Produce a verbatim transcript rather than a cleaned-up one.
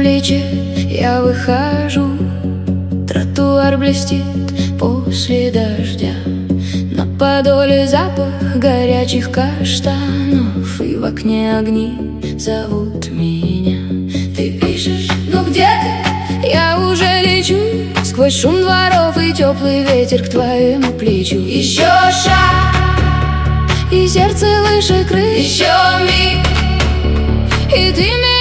плечи я выхожу. Тротуар блестит после дождя, на подоле запах горячих каштанов, и в окне огни зовут меня. Ты пишешь, ну где ты? Я уже лечу сквозь шум дворов и теплый ветер к твоему плечу. Еще шаг, и сердце выше крыш. Еще миг, и ты меня